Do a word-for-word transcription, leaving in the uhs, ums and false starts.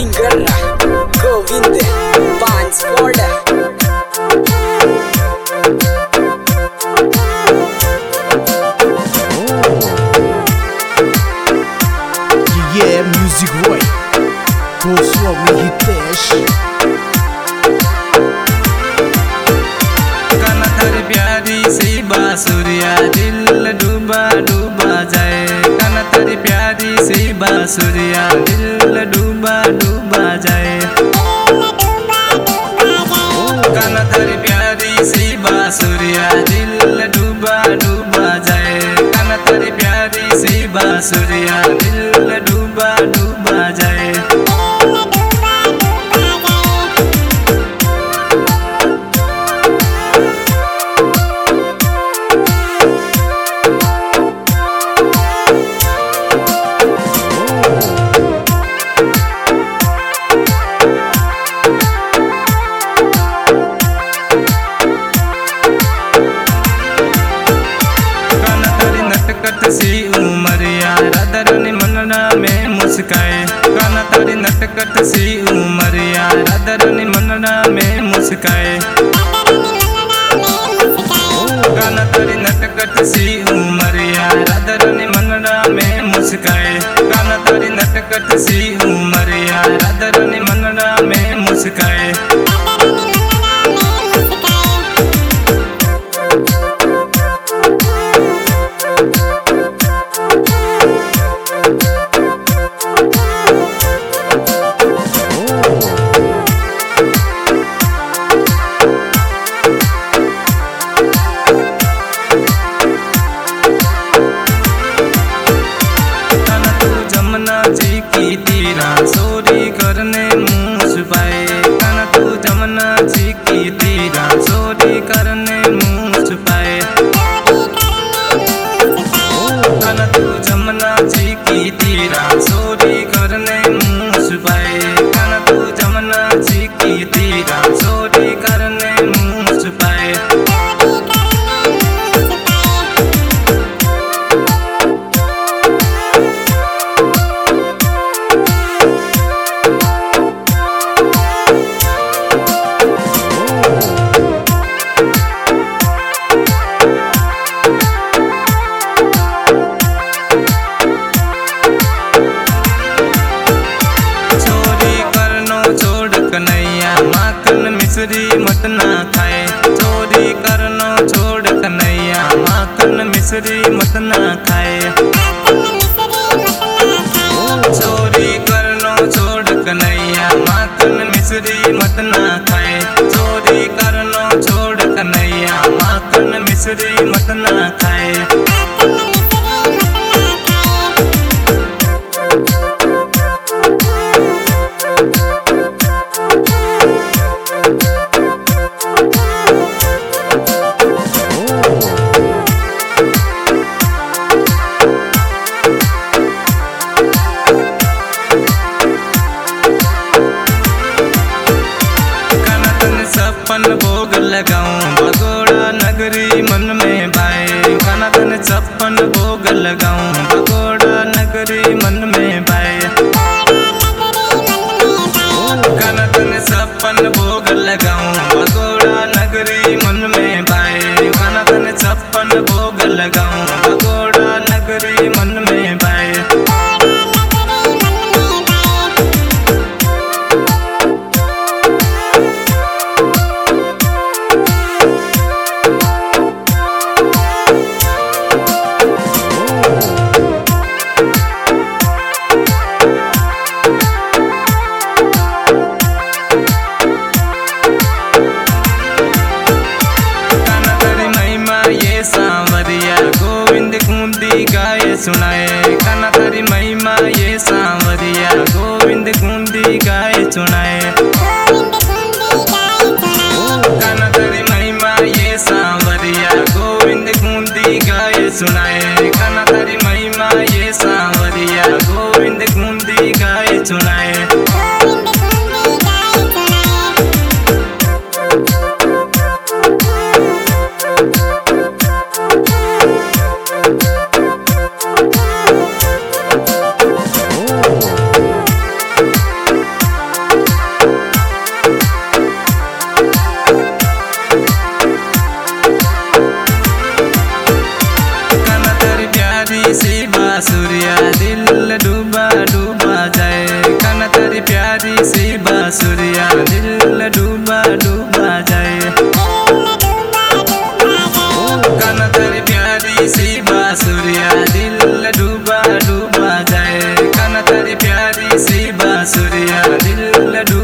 Singer Govind Banswad. Yeah, music boy Goswami Hitesh काना थारी प्यारी सी बांसुरिया दिल डूबा डूबा जाए। काना थारी प्यारी सी बांसुरिया दिल डूबा डूबा जाए। काना थारी प्यारी सी बांसुरिया दिल डूबा डूबा जाए। काना थारी प्यारी सी बांसुरिया दिल डूबा डूबा जाए। नटकट सी उमरिया राधा रानी मनना में मुस्काए। काना तारी नटकट सी उमरिया राधा रानी मनना में मुस्काए। काना तारी नटकट सी उमरिया राधा रानी मनना में मुस्काए। काना तारी नटकट सी उमरिया राधा रानी मनना में मुस्काए। जी की तीरा चोरी करने मुँह छुपाए। काना तू जमुना जी की तीरा चोरी करने मुँह छुपाए। काना तू जमुना जी की तीरा चोरी करने मुँह छुपाए। काना तू जमुना जी की तीरा चोरी करने मुँह छुपाए। कन्हैया माखन मिश्री मत ना खाए। चोरी करनो छोड़ कन्हैया माखन मिश्री मत ना खाए। चोरी करनो छोड़ कन्हैया माखन मिश्री मत ना खाए। चोरी करनो छोड़ कन्हैया माखन मिश्री मत ना खाए। छप्पन भोग लगाऊं भगोड़ा नगरी मन में भाए। काना तन छप्पन भोग लगाऊं भगोड़ा नगरी मन में भाए। काना तन छप्पन भोग लगाऊं भगोड़ा नगरी मन में भाए। काना तन छप्पन भोग लगाऊं भगोड़ा नगरी मन में भाए। सांवरिया गोविंद कुंदी गाए सुनाए। काना तारी महिमा ये सांवरिया गोविंद कुंदी गाए सुनाए। काना तारी महिमा ये सांवरिया गोविंद कुंदी गाए सुनाए। काना तारी महिमा ये सांवरिया गोविंद कुंदी गाए सुनाए। प्यारी सी बांसुरिया दिल डूबा डूबा जाए। कान्हा तेरी प्यारी सी बांसुरिया दिल डूबा डूबा जाए। कान्हा तेरी प्यारी सी बांसुरिया दिल डूबा